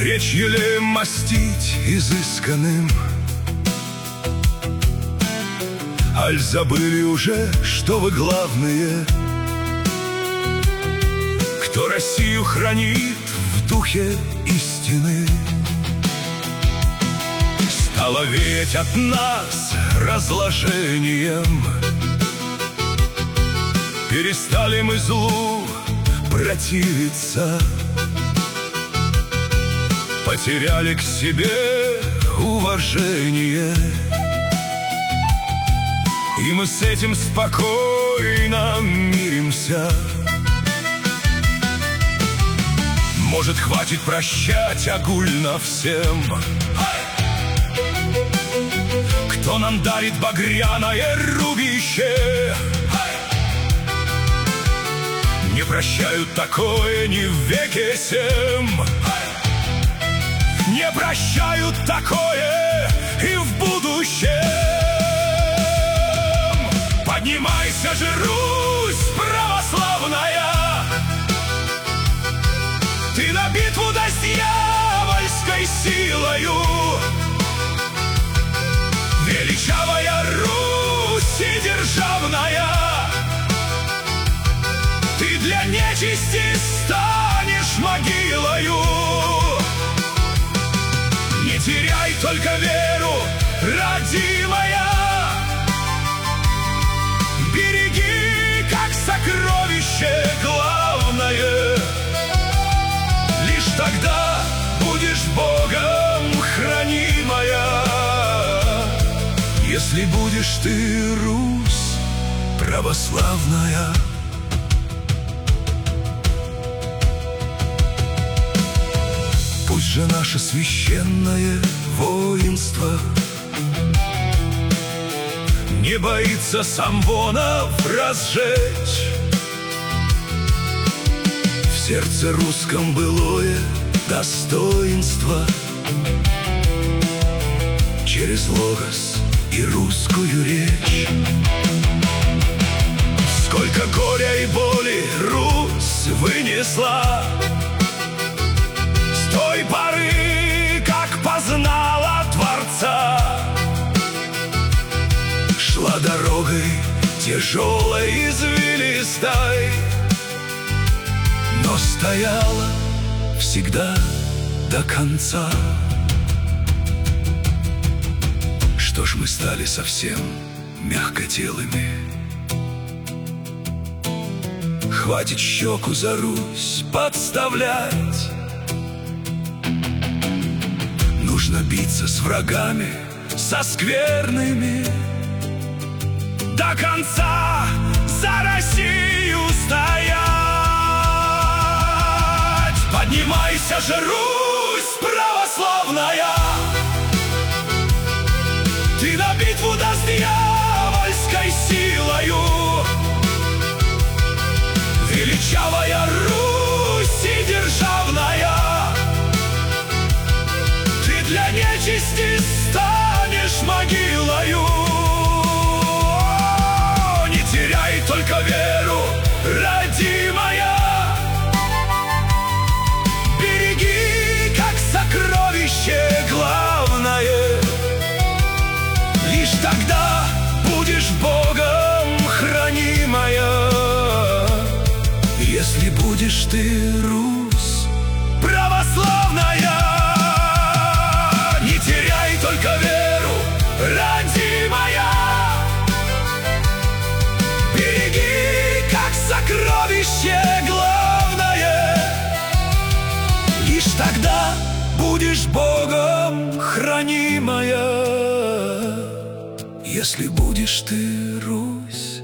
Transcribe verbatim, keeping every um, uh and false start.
речь елеем мастить изысканным. Аль забыли уже, что вы главные, кто Россию хранит в духе истины. Стало веять от нас разложением, перестали мы злу противиться, потеряли к себе уважение. И мы с этим спокойно миримся. Может, хватит прощать огульно всем, кто нам дарит багряное рубище. Не прощают такое ни в веке сем, не прощают такое и в будущем. Поднимайся же, Русь православная, ты на битву да с дьявольской силою. Величавая Русь и державная, ты для нечисти станешь могилою. Не теряй только веру, родимая, береги, как сокровище главное. Лишь тогда будешь Богом хранимая, если будешь ты, Русь православная. Пусть же наше священное воинство не боится самвонов разжечь. В сердце русском былое достоинство через логос и русскую речь. Сколько горя и боли Русь вынесла с той поры, как познала Творца. Шла дорогой тяжелой, извилистой, но стояла всегда до конца. Что ж мы стали совсем мягкотелыми? Хватит щеку за Русь подставлять. Нужно биться с врагами, со скверными, до конца за Россию стоять. Поднимайся же, Русь православная, ты на битву да с дьявольской силою. Величавая Русь и державная, ты для нечисти станешь могилою. Не теряй только веру, родимая, береги, как сокровище главное. Лишь тогда будешь Богом хранимая, если будешь ты, Русь православная. Не теряй только веру, родимая, береги, как сокровище главное. Лишь тогда будешь Богом хранимая, если будешь ты, Русь